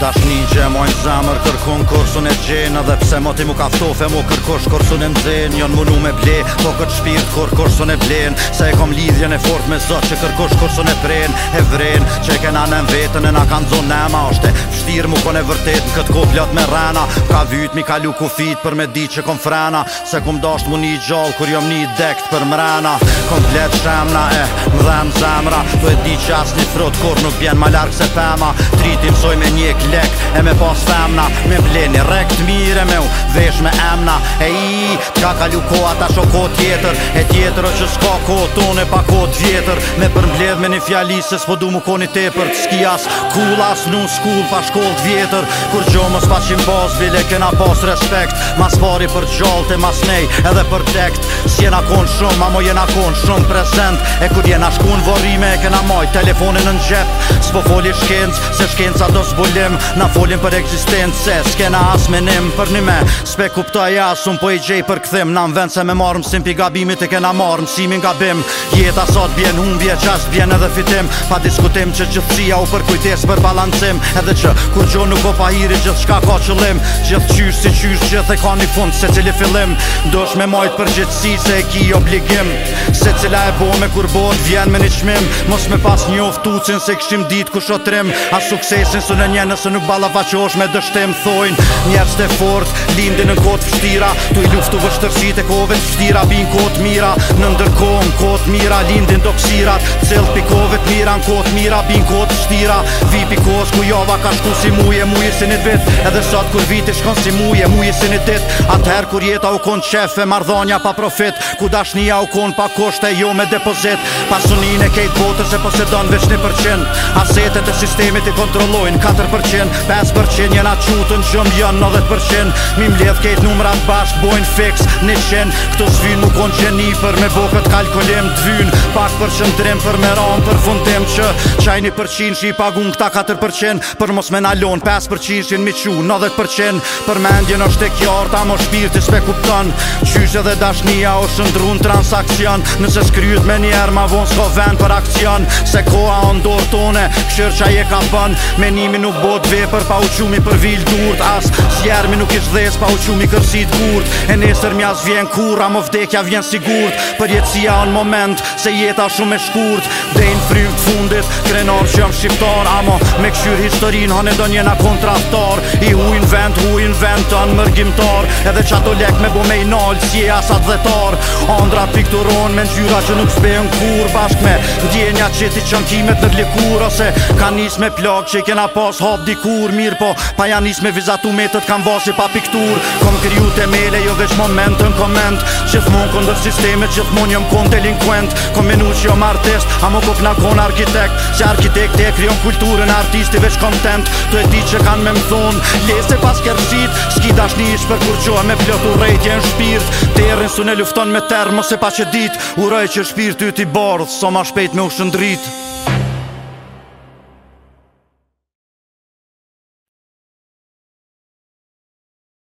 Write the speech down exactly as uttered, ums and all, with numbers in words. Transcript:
Dashni që mojnë zemër kërkun kursun e gjenë. Edhe pse mo ti mu kaftofe mu kërkush kursun e mdhen. Jon munu me ble, po këtë shpirt kur kursun e blen. Se e kom lidhjen e fort me zot që kërkush kursun e pren. E vren që e kena në vetën e na kanë zonë nema. Oshte fështir mu kone vërtet në këtë ko plot me rana. Ka vyt mi kalu kufit për me di që kom frena. Se kom dasht mu një gjall kur jom një dekt për mrena. Komplet shemna e mdhem zemra. Tu e di që as një frot kur nuk bjen ma larg se pema. Triti msoj me njek lek e me pas femna. Me bleni rekt mire me u vesh me emna. E i t'ka kalu koha ta sho ko tjetër. E tjetër o që s'ka ko tone pa ko t'vjetër. Me përmbledh me një fjali se s'po du mu koni tepër. T'ski as cool as nu skull pa shkoll t'vjetër. Kur gjo mos pa qim bas bile kena pas respekt. Mas pari për gjall te mas nej edhe për dekt. S'jena kon shumë ma mo jena kon shumë prezent. E kur jena shkun vorime e kena maj telefonin në gjep. S'po foli shkenc se shkenca do s'bulim. Na folim për eksistencë se s'kena as menim për një me. S'pe kuptoj as unë po i gjej për këthim. Na m'ven se me marrë mësim pi gabimit e kena marrë mësimin gabim. Jeta sot bjen humbje qast bjen edhe fitim. Pa diskutim që gjithësia u përkujtes për balancim. Edhe që kur gjo nuk o pa hiri gjithë shka ka qëllim. Gjithë qysh si qysh gjithë e ka një fund se cili fillim. Dosh me majt për gjithësi se e ki obligim. Se cila e bo me kur bot vjen me një qmim. Mos me pas një oftucin se këshim dit ku shotrim. A suksesin së në një nëse nuk balafaqosh me dështim thojnë. Njerës të fort, lindin në kotë fështira. Tu i luftu vështërsit e kove të fështira. Bin kotë mira, në ndërkom kotë mira. Lindin do kësirat, cilë pikove të mira. Në kotë mira, bin kotë fështira. Vi pikos ku java ka shku si muje, muje si një vit. Edhe sot kur viti shkon si muje, muje si një dit. Atëher kur jeta u kon qefe, mardhonja pa profit. Ku dashnia u kon pa koshte, jo me depozit. Pasunin e kejt botës e posedon veç një përqin. Asetet e sistemit i kontrollojnë katër përqin. pesë përqin jena qutën gjëm jën nëdhet përqin. Mi mledh kejt numrat bashk bojnë fix një qin. Këto s'vyn mu kon gjeni për me bo këtë kalkulim t'vyn. Pak për qëndrim për me ram për fundim që qaj një përqin që i pagun këta katër përqin. Për mos me nalon pesë përqin që mi qu nëdhet përqin. Për mendjen është e kjarta mo shpirti s'pe kupton. Qysh edhe dashnia o shëndrun transakcion. Nëse s'kryt me njerë ma von s'ka vend për akcion. Se koha o ndorë tone kshër qa je ka bën. Menimi nuk bot vepër pa u qumi për vil durt. As s'jermi nuk ish dhes pa u qumi kërsit kurt. E nesër mjas vjen kur a mo vdekja vjen sigurt. Për jetësia në moment se jeta shumë e shkurt. Dejnë frym t'fundit krenar që jam shqiptar. Amo me këshyr historin hane do njena kontraftar. I hujn vend, hujn vend të në mërgjimtar. Edhe qa do lek me bo me i nal si e asat dhetar. Andra pikturon me ngjyra që nuk s'bejnë kur. Bashk me ndjenja qeti qënkimet në likur. Ose ka nis me plak që i kena pas hap dikur. Mirë po pa janë nis me vizatu metët kam vasi pa piktur. Kom kriju temele jo veç moment në koment. Gjithmon kondër sistemet gjithmon jom kon delinquent. Kom menu që jom artist a mo kop na kon arkitekt. Se arkitekt e kryon kulturën artisti veç content. Tu e di që kan me mthon lese pas kërësit. S'ki dashni ish për kur qoa me plotu rejtje në shpirt. Terin su ne lufton me termo se pa që dit. Uroj që shpirt ty t'i bardh so ma shpejt me u shëndrit.